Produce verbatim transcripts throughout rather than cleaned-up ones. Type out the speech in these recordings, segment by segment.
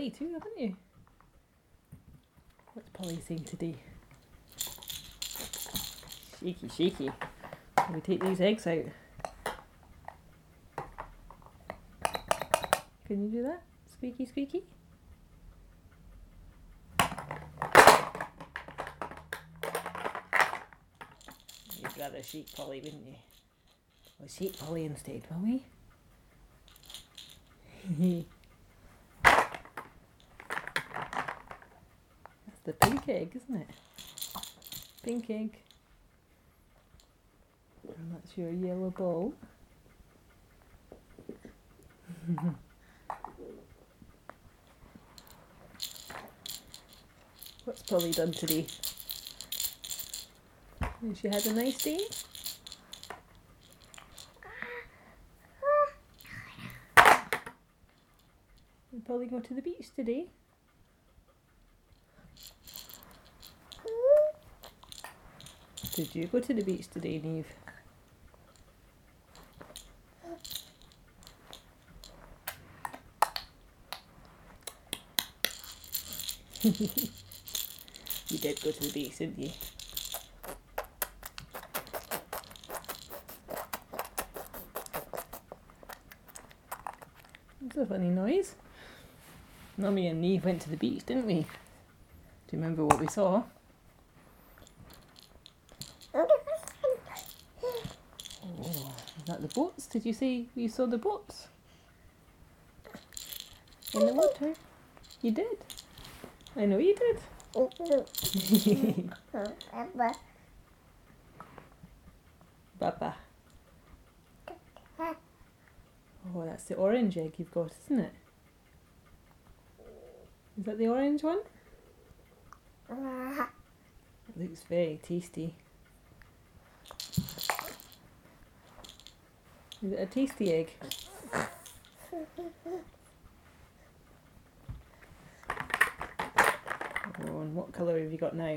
Polly too, haven't you? What's Polly saying today? Shaky, shaky. Can we take these eggs out? Can you do that? Squeaky, squeaky? You'd rather shake Polly, wouldn't you? We'll shake Polly instead, will we? That's the pink egg, isn't it? Pink egg. And that's your yellow ball. What's Polly done today? Has she had a nice day? Did Polly go to the beach today? Did you go to the beach today, Neve? You did go to the beach, didn't you? That's a funny noise. Mummy and Neve went to the beach, didn't we? Do you remember what we saw? Oh, is that the boats? Did you say you saw the boats? In the water? You did? I know you did. Baba. Oh, that's the orange egg you've got, isn't it? Is that the orange one? It looks very tasty. Is it a tasty egg? Oh, and what colour have you got now?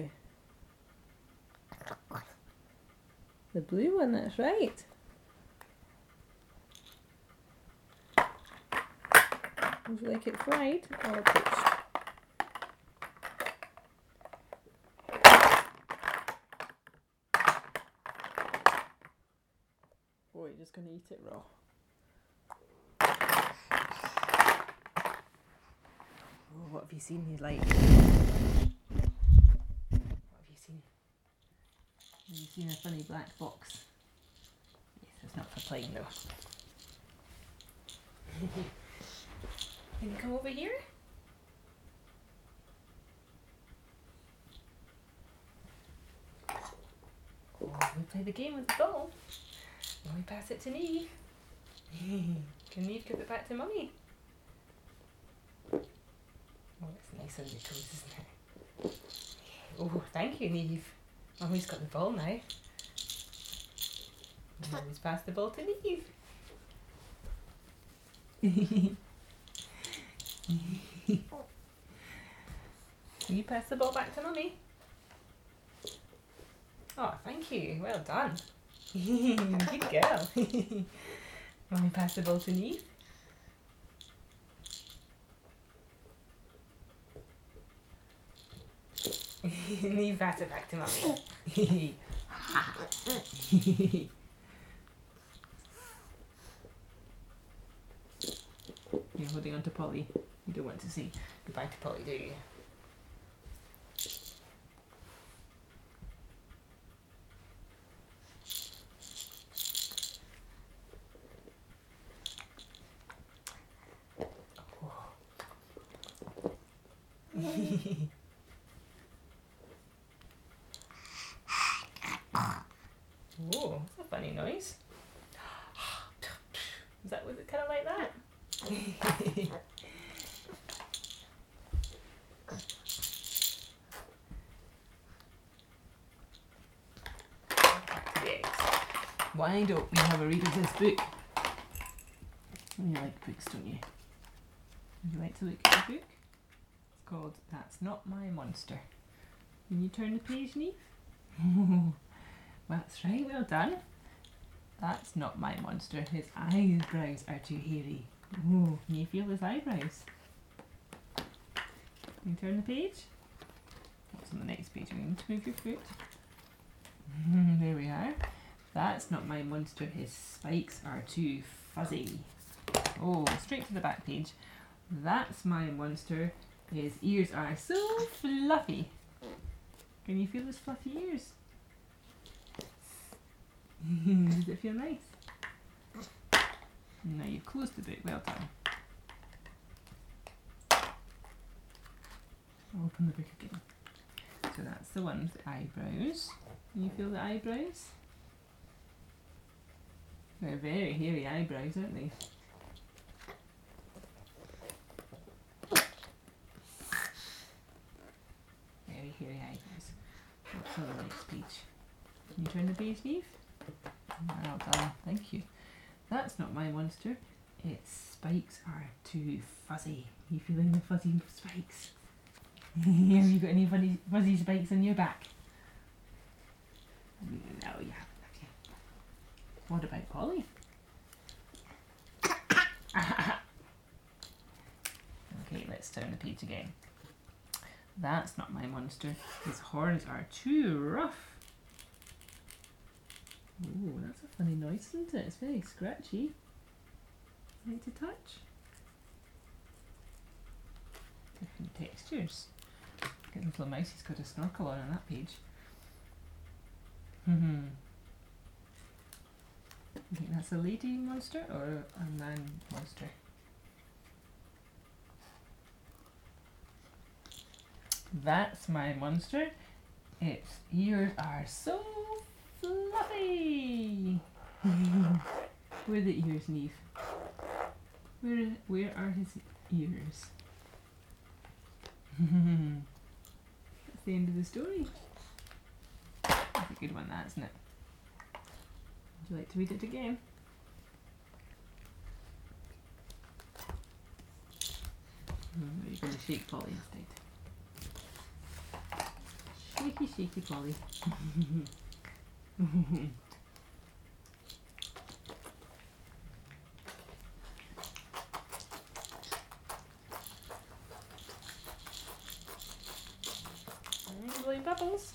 The blue one, that's right. Would you like it fried or poached? Oh, you're just going to eat it raw. Oh, what have you seen you like? What have you seen? Have you seen a funny black box? Yes, it's not for playing though. Can you come over here? Oh, we play the game with the ball. Now we pass it to Neve. Can Neve give it back to Mummy? Oh, it's nice on your toes, isn't it? Oh, thank you, Neve. Mummy's got the ball now. Mummy's passed the ball to Neve. Can you pass the ball back to Mummy? Oh, thank you. Well done. Good girl. Mummy pass the ball to Neve. Neve pass it back to Mummy. You're holding on to Polly. You don't want to say goodbye to Polly, do you? Oh, that's a funny noise. Is that, was it kind of like that? Why don't we have a read of this book? You like books, don't you? Would you like to look at the book? It's called That's Not My Monster. Can you turn the page, Neve? That's right, well done. That's not my monster. His eyebrows are too hairy. Oh, can you feel his eyebrows? Can you turn the page? What's on the next page? You need to move your foot. There we are. That's not my monster. His spikes are too fuzzy. Oh, straight to the back page. That's my monster. His ears are so fluffy. Can you feel his fluffy ears? Does it feel nice? Now you've closed the book. Well done. Open the book again. So that's the one with the eyebrows. Can you feel the eyebrows? They're very hairy eyebrows, aren't they? Very hairy eyebrows. What's on the next page? Can you turn the page, Eve? Well done, thank you. That's not my monster. Its spikes are too fuzzy. You feeling the fuzzy spikes? Have you got any fuzzy, fuzzy spikes on your back? No, you haven't, have you? What about Polly? Okay, let's turn the page again. That's not my monster. His horns are too rough. Oh, that's a funny noise, isn't it? It's very scratchy. Need to touch. Different textures. Get the little mouse, he's got a snorkel on on that page. Hmm. You think that's a lady monster or a man monster? That's my monster. Its ears are so fluffy. Where are the ears, Neve? Where, where are his ears? That's the end of the story. That's a good one, that, isn't it? Would you like to read it again? Or are you going to shake Polly instead? Shaky, shaky Polly. Blowing bubbles.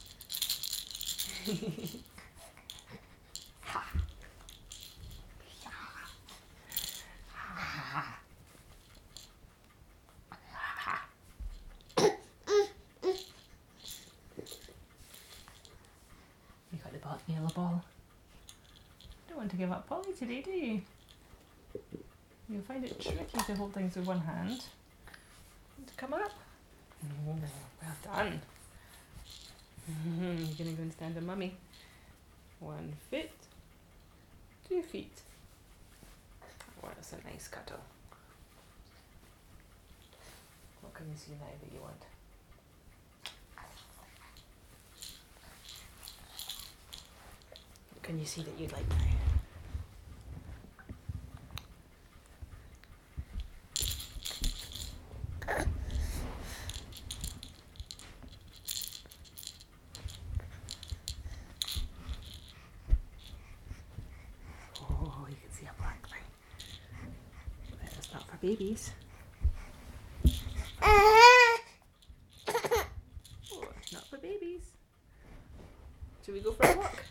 You got the ball, yellow ball. Don't want to give up Polly today, do you? You'll find it tricky to hold things with one hand. Want to come up? Oh, well done. You're going to go and stand on Mummy. One foot, two feet. Oh, that's a nice cuddle. What can you see now that you want? What can you see that you'd like now? Babies. Oh, it's not for babies. Should we go for a walk?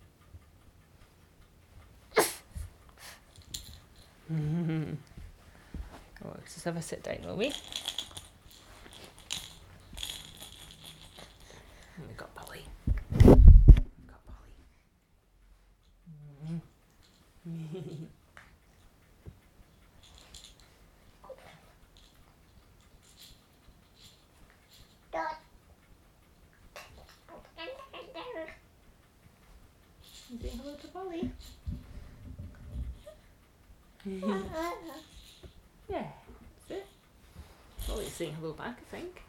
Mm-hmm. Oh, let's just have a sit down, will we? And we got Polly. We got Polly. Mm-hmm. Say hello to Polly. Yeah, that's it. Polly's saying hello back, I think.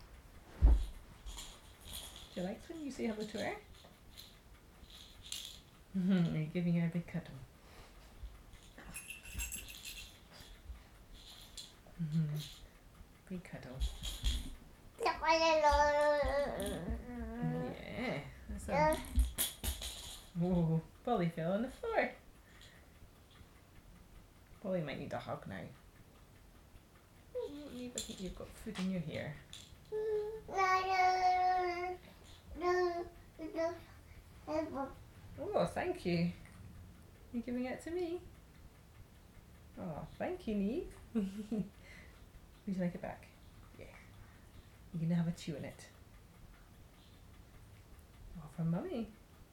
She likes when you say hello to her. You're giving her a big cuddle. Mm-hmm. Big cuddle. Yeah, that's a... Oh, Polly fell on the floor. Polly might need a hug now. Eve, I think you've got food in your hair. Oh, thank you. You're giving it to me? Oh, thank you, Neve. Would you like it back? Yeah. You can have a chew in it. Oh, from Mummy.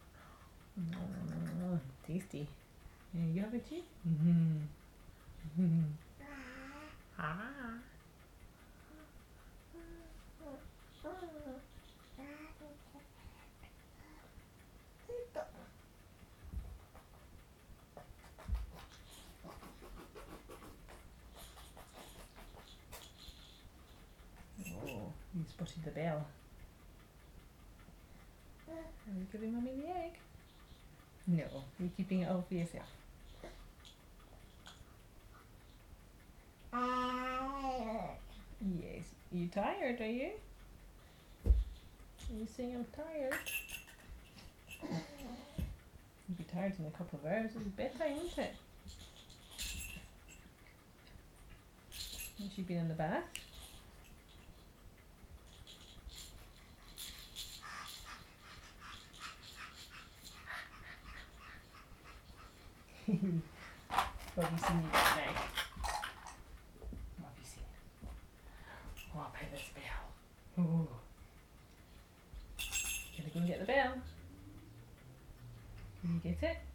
Oh, tasty. Yeah, you have a chew? Mm-hmm. Mm-hmm. Ah. Oh, you spotted the bell. Are you giving Mummy the egg? No, you're keeping it all for yourself. Yes. Are you tired, are you? Are you saying I'm tired? You'll be tired in a couple of hours. It's bedtime, isn't it? Once you've been in the bath. What have you seen you got now? What have you seen? Oh, I'll pay this bell. Ooh. Gonna go and get the bell. Can you get it?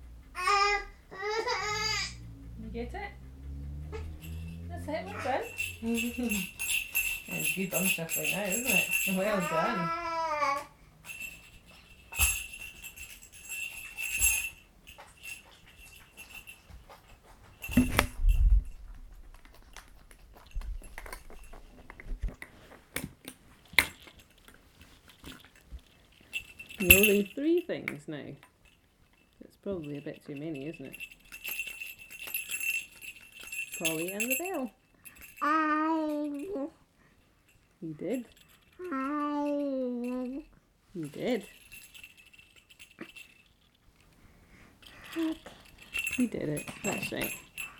You get it? That's it, well done. It's good bum shuffling now, isn't it? Well done. You're holding three things now. It's probably a bit too many, isn't it? Polly and the bell. I. You did. I. You did. You did it. That's right.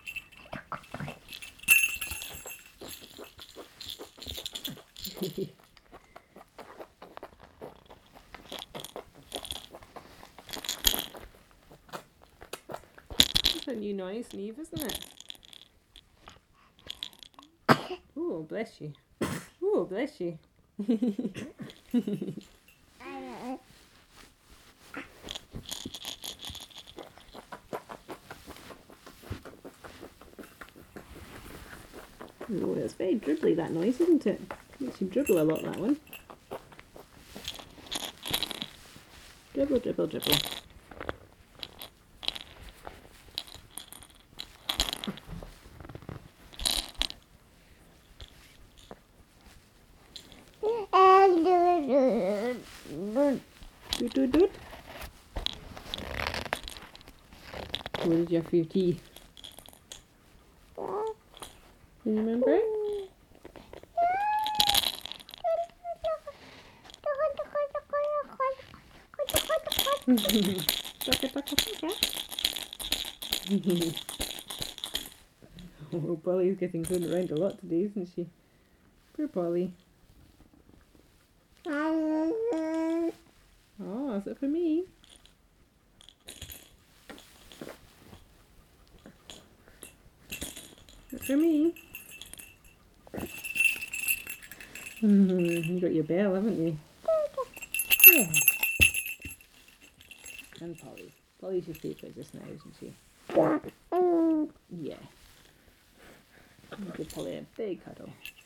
That's a new noise, Neve, isn't it? Oh, bless you. Oh, bless you. Oh, it's very dribbly, that noise, isn't it? Makes you dribble a lot, that one. Dribble, dribble, dribble. Doot, doot, doot. What did you have for your tea? Can you remember? Oh, Polly's getting thrown around a lot today, isn't she? Poor Polly. Oh, is it for me? Is it for me? You got your bell, haven't you? Yeah. And Polly. Polly's your favourite just now, isn't she? Yeah. Give Polly a big cuddle.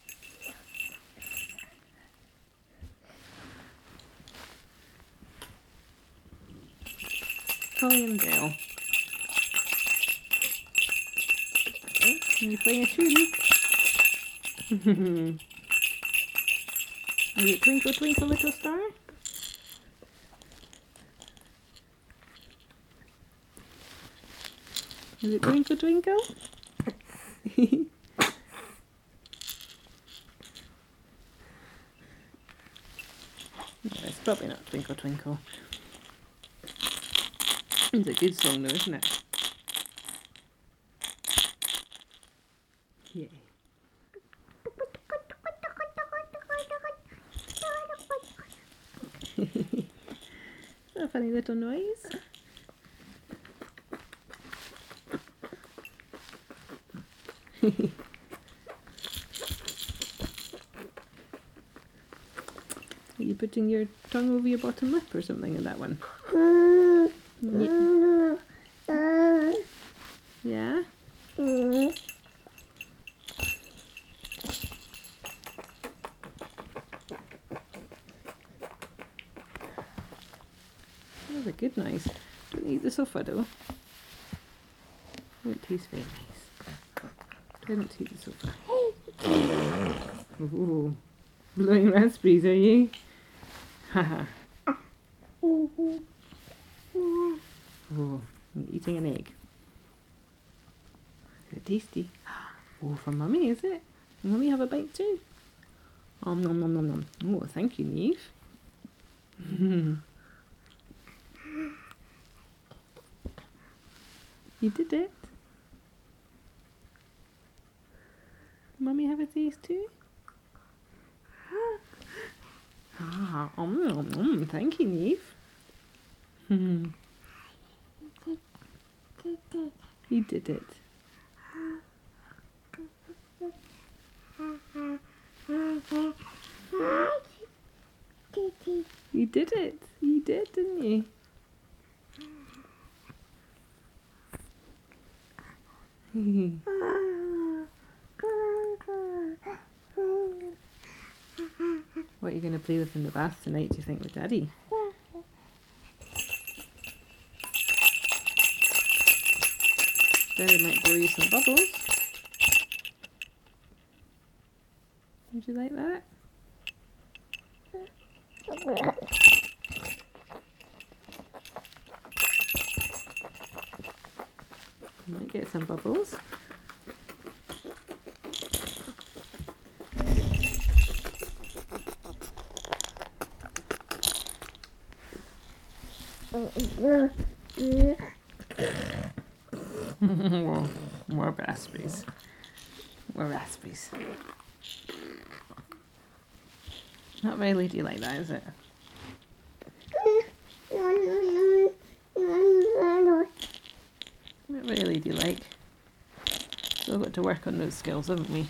Polly and Belle. Okay, are you playing a tune? Is it Twinkle Twinkle Little Star? Is it Twinkle Twinkle? No, it's probably not Twinkle Twinkle. It's a good song though, isn't it? Yeah. funny little noise. Are you putting your tongue over your bottom lip or something in that one? Yeah? Yeah? That was a good noise. Don't eat the sofa though. Won't taste very nice. Don't eat the sofa. Ooh. Blowing raspberries, are you? Haha. Oh, I'm eating an egg. Is it tasty? Oh, for Mummy, is it? Will Mummy have a bite too? Om nom nom nom nom. Oh, thank you, Neve. You did it. Mummy have a taste too? Ah, um, um, um, thank you, Neve. You did it. You did it. You did, didn't you? What are you going to play with in the bath tonight, do you think, with Daddy? Daddy might blow you some bubbles. Would you like that? You might get some bubbles. more, more raspberries. More raspberries. Not very lady like that, is it? Not very ladylike. Still got to work on those skills, haven't we?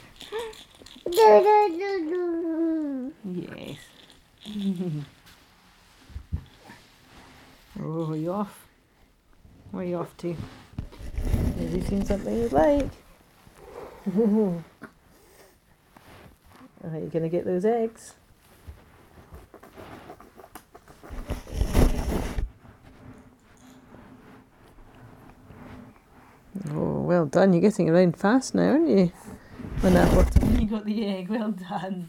Yes. Oh, are you off? Where are you off to? Has he seen something you'd like? Are you going to get those eggs? Oh, well done. You're getting around fast now, aren't you? On that bottom. You got the egg. Well done.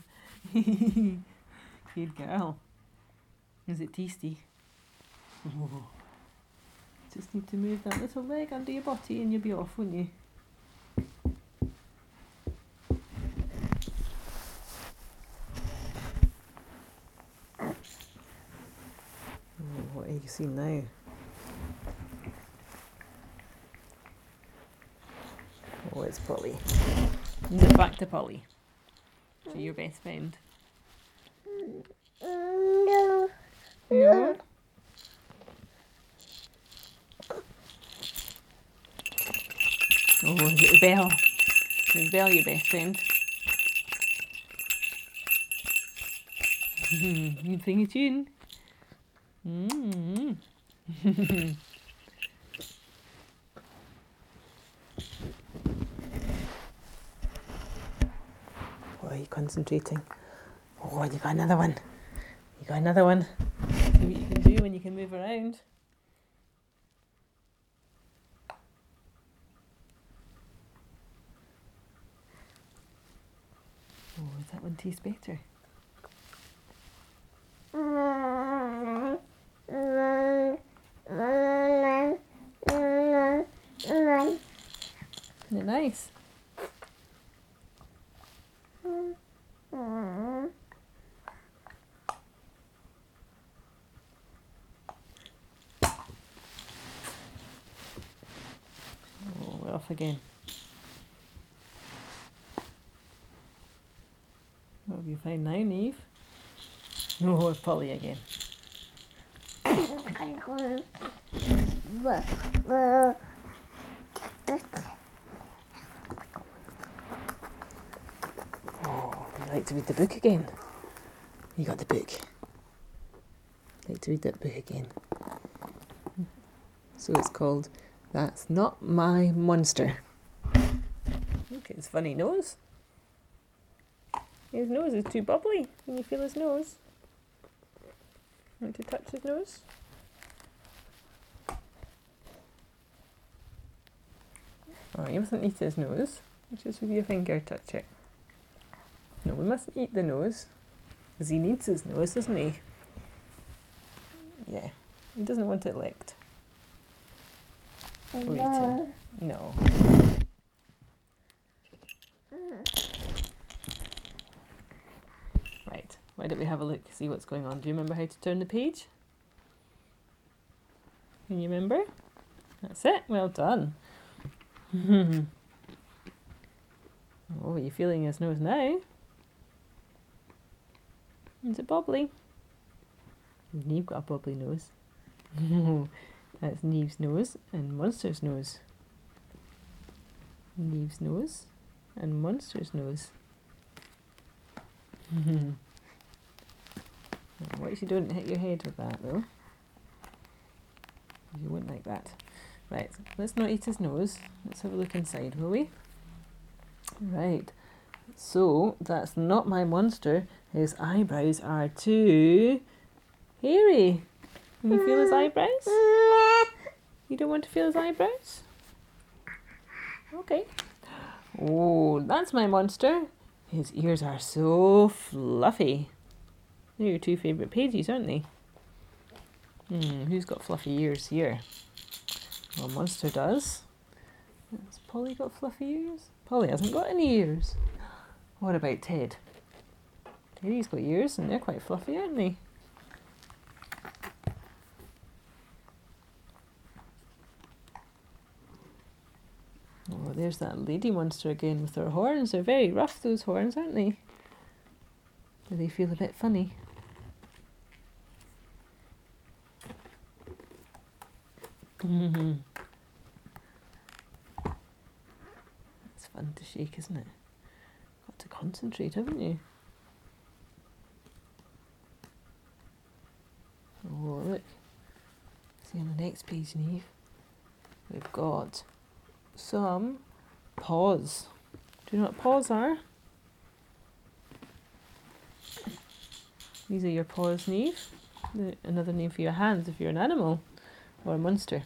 Good girl. Is it tasty? Oh. Just need to move that little leg under your body and you'll be off, won't you? Oh, what are you seeing now? Oh, it's Polly. Is it back to Polly? To your best friend? No. No? Oh, is it the bell? Is Bell your best friend? You sing a tune? Mm-hmm. Oh, are you concentrating? Oh, you got another one. You got another one. See what you can do when you can move around. Oh, does that one taste better? Isn't it nice? Oh, we're off again. What have you found now, Neve? Oh, it's Polly again. Oh, you like to read the book again? You got the book. Like to read that book again. So it's called That's Not My Monster. Look at his funny nose. His nose is too bubbly. Can you feel his nose? Want to touch his nose? Oh, you mustn't eat his nose. Just with your finger touch it. No, we mustn't eat the nose. Because he needs his nose, doesn't he? Yeah. He doesn't want it licked. Or eaten. No. Right. Why don't we have a look, see what's going on? Do you remember how to turn the page? Can you remember? That's it. Well done. Oh, are you feeling his nose now? Is it bubbly? Neve got a bubbly nose. That's Neve's nose and Monster's nose. Neve's nose and Monster's nose. What if you don't hit your head with that though? You wouldn't like that. Right, let's not eat his nose. Let's have a look inside, will we? Right, so that's not my monster. His eyebrows are too hairy. Can you feel his eyebrows? You don't want to feel his eyebrows? Okay. Oh, that's my monster. His ears are so fluffy. They're your two favourite pages, aren't they? Hmm, who's got fluffy ears here? Well, Monster does. Has Polly got fluffy ears? Polly hasn't got any ears. What about Ted? Teddy's got ears and they're quite fluffy, aren't they? Oh, there's that lady monster again with her horns. They're very rough, those horns, aren't they? Do they feel a bit funny? Mm-hmm. It's fun to shake, isn't it? Got to concentrate, haven't you? Oh, look. See on the next page, Neve, we've got some paws. Do you know what paws are? These are your paws, Neve. Another name for your hands if you're an animal or a monster.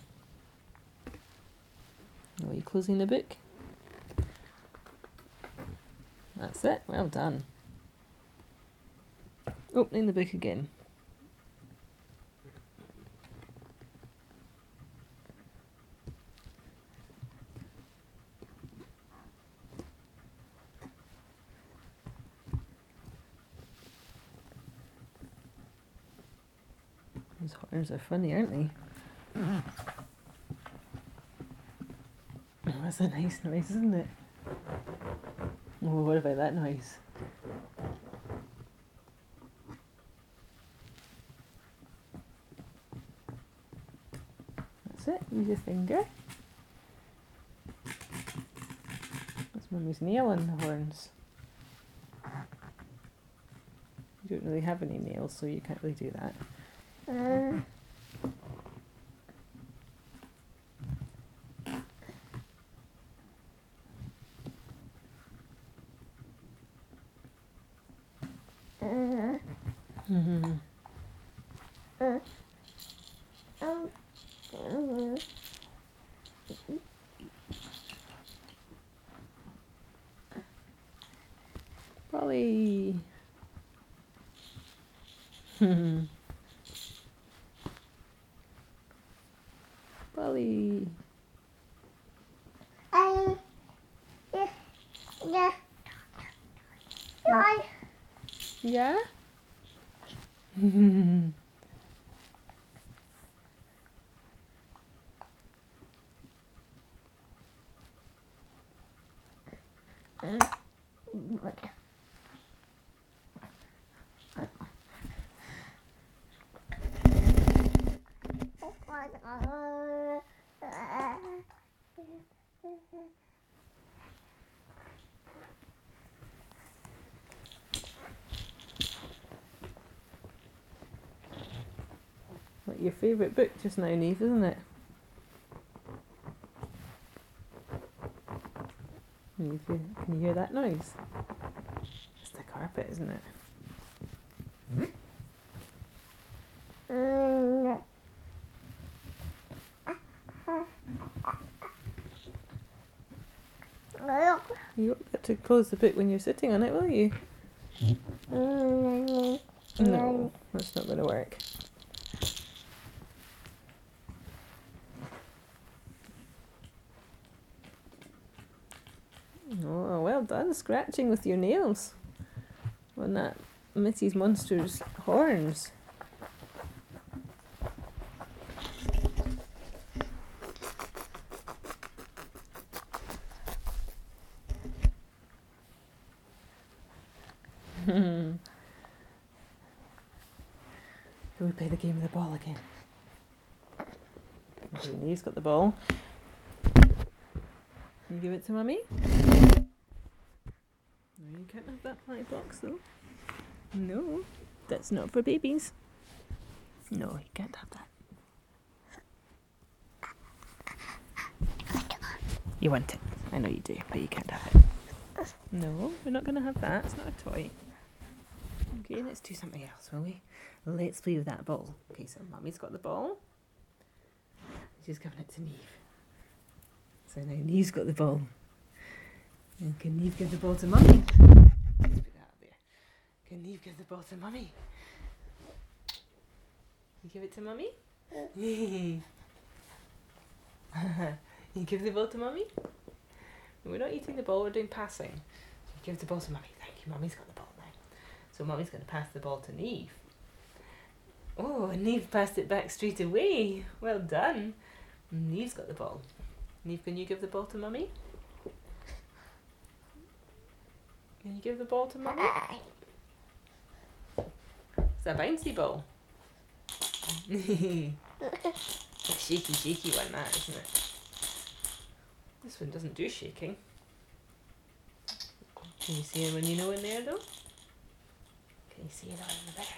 Are you closing the book? That's it. Well done. Opening the book again. Those horns are funny, aren't they? That's a nice noise, isn't it? Oh, what about that noise? That's it, use your finger. That's Mummy's nail on the horns. You don't really have any nails, so you can't really do that. Uh. Mm-hmm. Uh, um, uh, Polly. Polly. Um, yeah. Yeah. Yeah. Yeah? your favourite book just now, Neve, isn't it? Can you, can you hear that noise? It's the carpet, isn't it? You won't get to close the book when you're sitting on it, will you? No, that's not going to work. Oh, well done, scratching with your nails on that Missus Monster's horns. Can we play the game of the ball again? Okay, Neve's got the ball. Can you give it to Mummy? No, you can't have that pie box though. No, that's not for babies. No, you can't have that. You want it. I know you do, but you can't have it. No, we're not going to have that. It's not a toy. Okay, let's do something else, will we? Let's play with that ball. Okay, so Mummy's got the ball. She's giving it to Neve. So now Neve's got the ball. And can Neve give the ball to Mummy? Let's put that up there. Can Neve give the ball to Mummy? You give it to Mummy? You give the ball to Mummy? We're not eating the ball, we're doing passing. So give the ball to Mummy. Thank you, Mummy's got the ball now. So Mummy's going to pass the ball to Neve. Oh, and Neve passed it back straight away. Well done. Neve's got the ball. Neve, can you give the ball to Mummy? Can you give the ball to Mummy? It's a bouncy ball. It's a shaky, shaky one, that, isn't it? This one doesn't do shaking. Can you see anyone you know in there, though? Can you see anyone in there?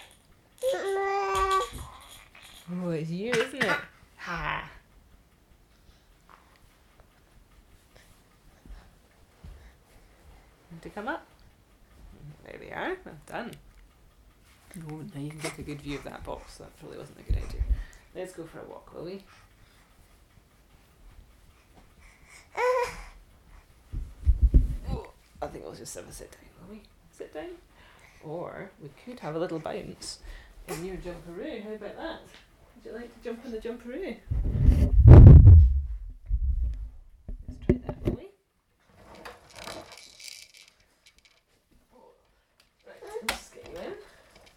Oh, it's you, isn't it? Ha! Want to come up? There we are. Well done. Oh, now you can get a good view of that box. That probably wasn't a good idea. Let's go for a walk, will we? Oh, I think we'll just have a sit down, will we? Sit down? Or we could have a little bounce in your jumperoo. How about that? Would you like to jump in the jumperoo? Let's try that, will we? Right, let's get you in.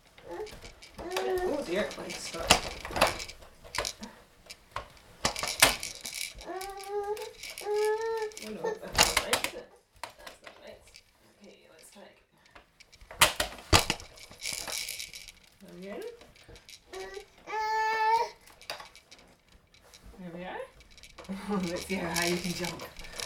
Oh dear, let's start. Oh no, that's not right, is it? That's not right. Okay, let's try again. Again. There we are. Oh, let's see how high you can jump.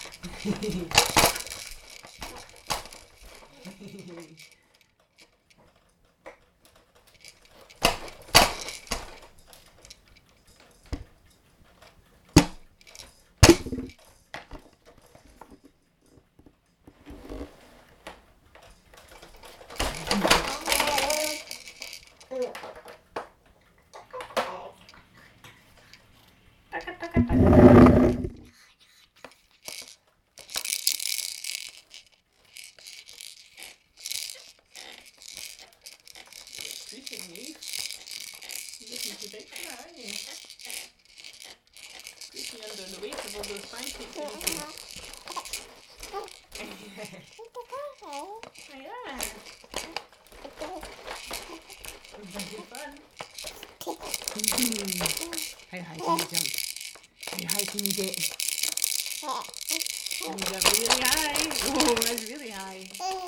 How high can you jump? How high can you get? Can you jump really high? Oh, that's really high.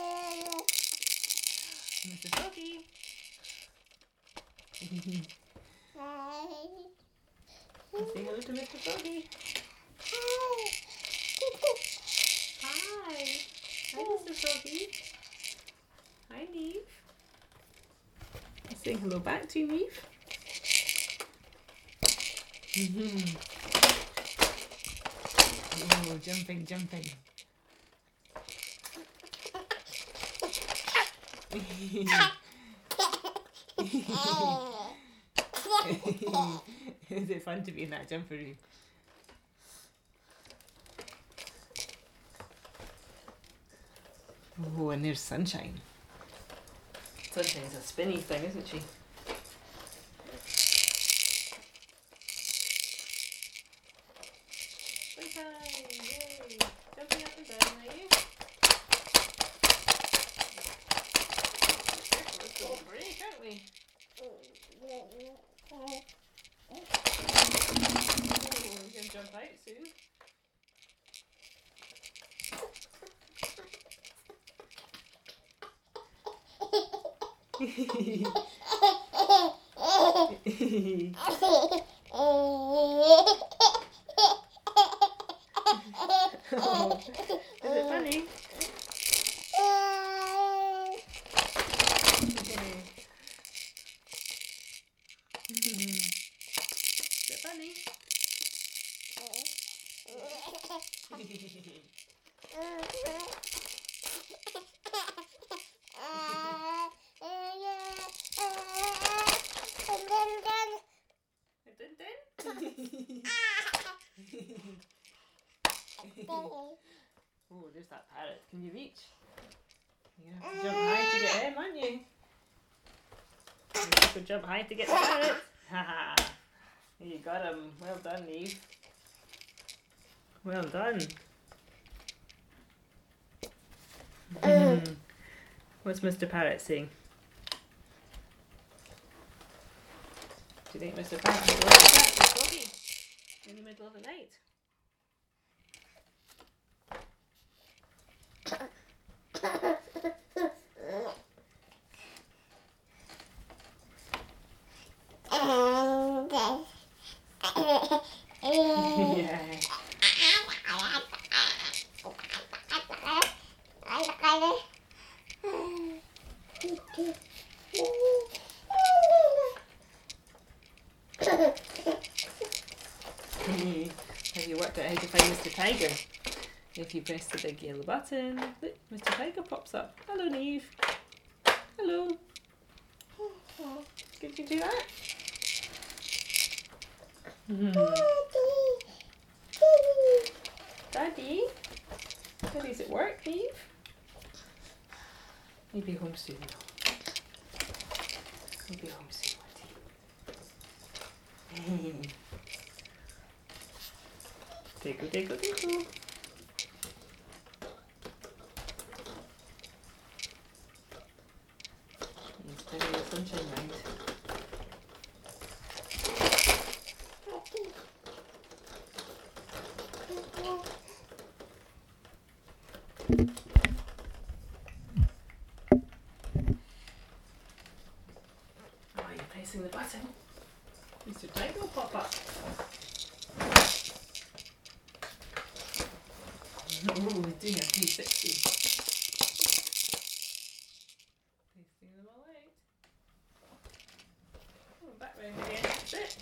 Mister Froggy. Say hello to Mister Froggy. Hi. Hi, Mister Froggy. Hi, Neve. Saying hello back to you, Neve. Oh, jumping, jumping. Is it fun to be in that jumper room? Oh, and there's Sunshine. Sunshine's a spinny thing, isn't she? Playtime! Yay! Jumping up and down, are you? Let's go break, aren't we? Oh, you can jump out soon. Oh, is it funny? Is it funny? Oh, there's that parrot. Can you reach? You have to jump high to get him, aren't you? You have to jump high to get the parrot. Haha. You got him. Well done, Eve. Well done. What's Mister Parrot saying? Do you think Mister Parrot will like that? It's foggy in the middle of the night. Yeah. Have you worked out how to find Mister Tiger? If you press the big yellow button, look, Mister Tiger pops up. Hello, Neve. Hello. Did you do that? Daddy? Daddy's at work, Neve? He'll be home soon, though. He'll be home soon, won't he? Tickle, tickle, tickle. He's turning the sunshine round. Oh, you're pressing the button. Mister Tiger will pop up. Oh, he's doing a three sixty. Tasting them all out. Oh, back round again. That's it.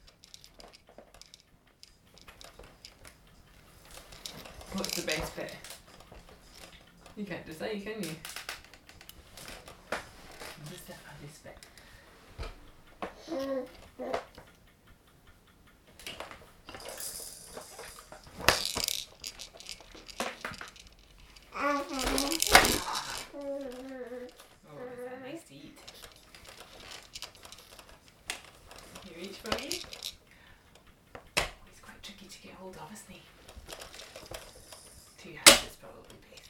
What's the best bit? You can't decide, can you? Just the funniest bit. Oh, is that nice to eat? You reach for me? Oh, he's quite tricky to get hold of, isn't he? Two hands is probably best.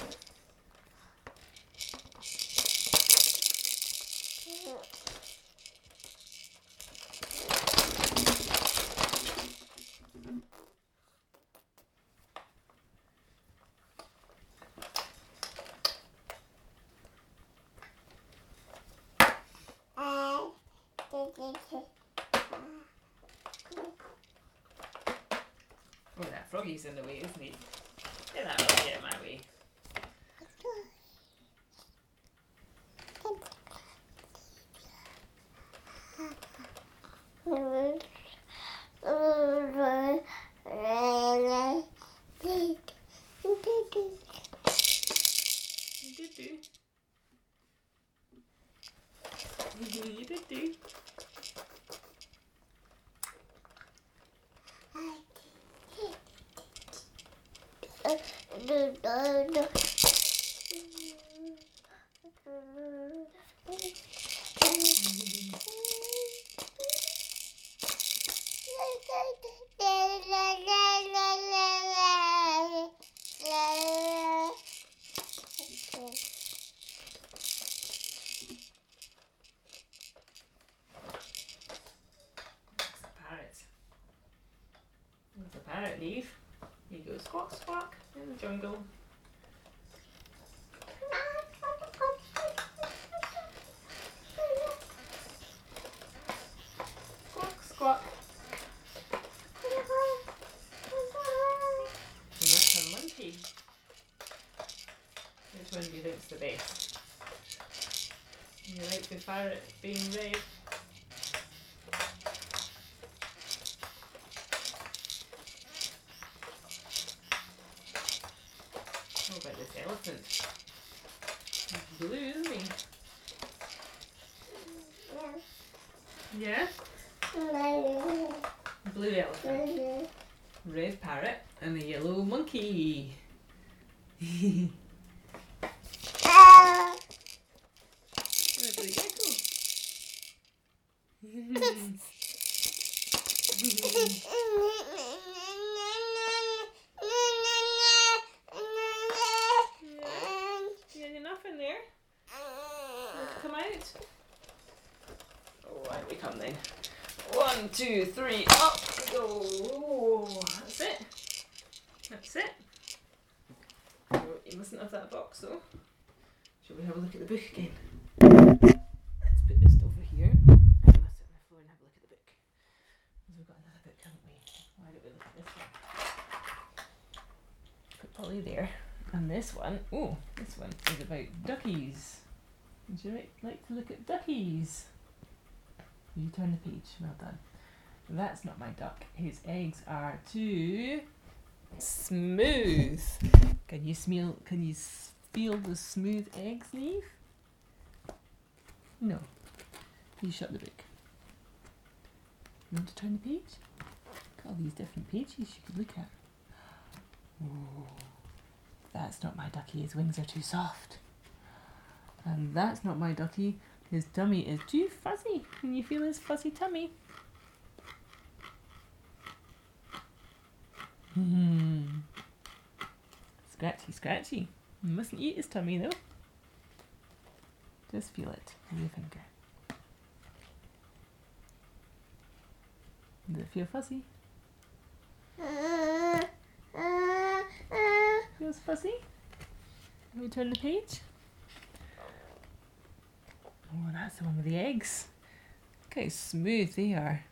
Oh, that froggy's in the way, isn't he? Get that froggy out of my way. There's a parrot, Neve. Here you go, squawk, squawk, in the jungle. Squawk, squawk. And that's a monkey. Which one do you think's the best? You like the parrot being red? What about this elephant? He's blue, isn't he? Yeah? Blue elephant, red parrot, and a yellow monkey. And a blue gecko. You had enough in there? Come out. Oh, out we come then. One, two, three, up we go. Oh, that's it. That's it. Oh, you mustn't have that box though. Shall we have a look at the book again? Let's put this over here. And let's sit on the floor and have a look at the book. Because we've got another book, haven't we? Why don't we look at this one? Put Polly there. And this one, oh, this one is about duckies. Would you like, like to look at duckies? You turn the page, well done. That's not my duck. His eggs are too smooth. Can you smell, can you feel the smooth eggs, Neve? No. You shut the book. You want to turn the page? Look at all these different pages you could look at. Oh. That's not my ducky, his wings are too soft. And that's not my ducky, his tummy is too fuzzy. Can you feel his fuzzy tummy? Hmm. Scratchy, scratchy. You mustn't eat his tummy though. Just feel it with your finger. Does it feel fuzzy? Feels fuzzy? Can we turn the page? Oh, that's the one with the eggs. Look how smooth they are.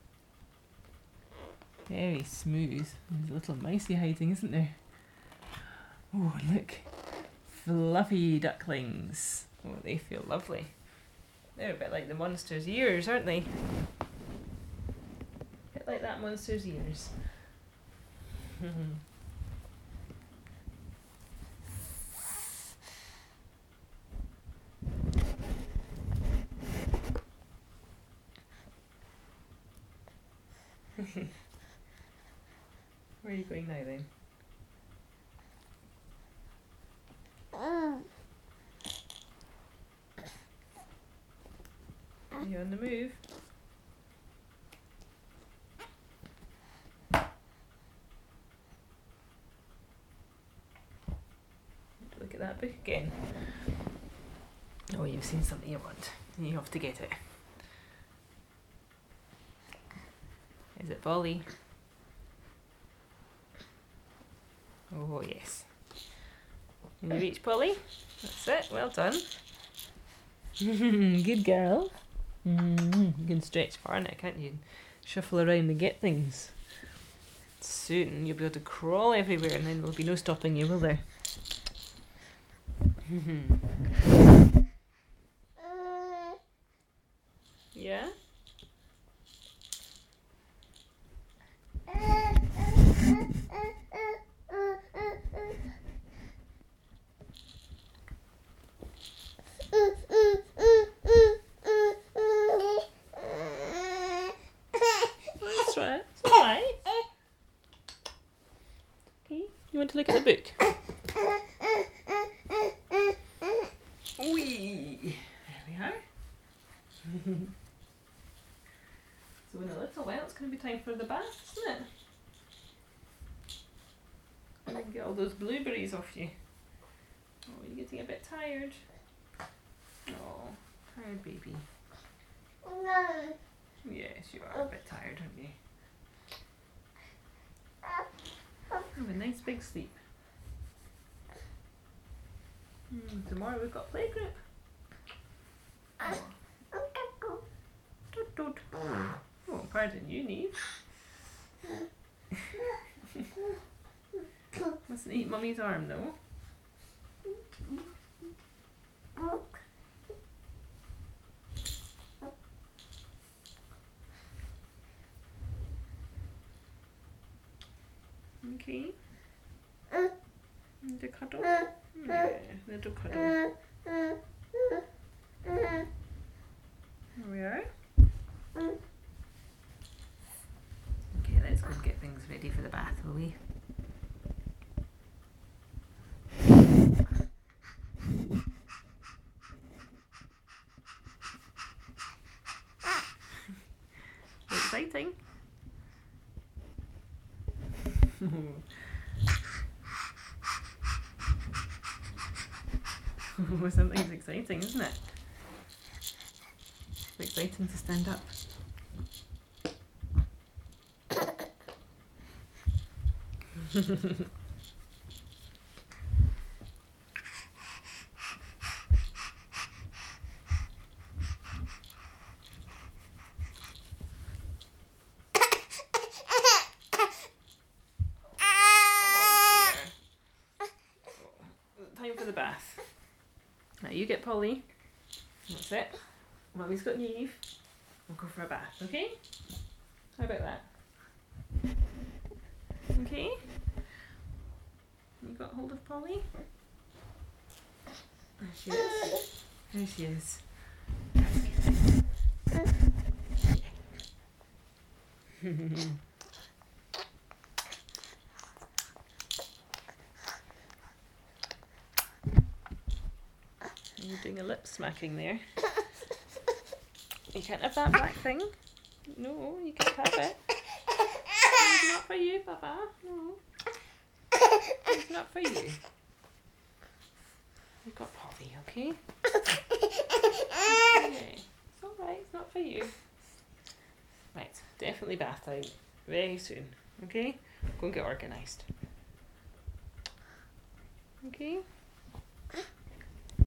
Very smooth. There's a little mousey hiding, isn't there? Oh, look. Fluffy ducklings. Oh, they feel lovely. They're a bit like the monster's ears, aren't they? A bit like that monster's ears. Where are you going now then? Are you on the move? Look at that book again. Oh, you've seen something you want. You have to get it. Is it Polly? Oh yes. Can you reach Polly? That's it, well done. Good girl. Mm-hmm. You can stretch far now, can't you? Shuffle around and get things. Soon you'll be able to crawl everywhere and then there'll be no stopping you, will there? Yeah? That's right. It's alright. Okay. You want to look at the book? Wee! There we are. So in a little while it's going to be time for the bath, isn't it? And then get all those blueberries off you. Oh, you're getting a bit tired. Oh, tired baby. No. Yes, you are a bit tired, aren't you? Have a nice big sleep. Mm, tomorrow we've got playgroup. Oh. Toot toot. Oh, pardon you, Neve. Mustn't eat Mummy's arm though. Okay. Little cuddle. Yeah, little cuddle. There we are. Okay, let's go get things ready for the bath, will we? Exciting. Something's exciting, isn't it? It's exciting to stand up. Time for the bath. Now you get Polly. That's it. Mummy's got Neve. We'll go for a bath, okay? How about that? Okay? You got hold of Polly? There she is. There she is. You're doing a lip smacking there. You can't have that black thing. No, you can't have it. It's not for you, Papa. No. It's not for you. We've got Polly, okay? Okay. It's alright, it's not for you. Right, definitely bath time very soon, okay? Go and get organised. Okay?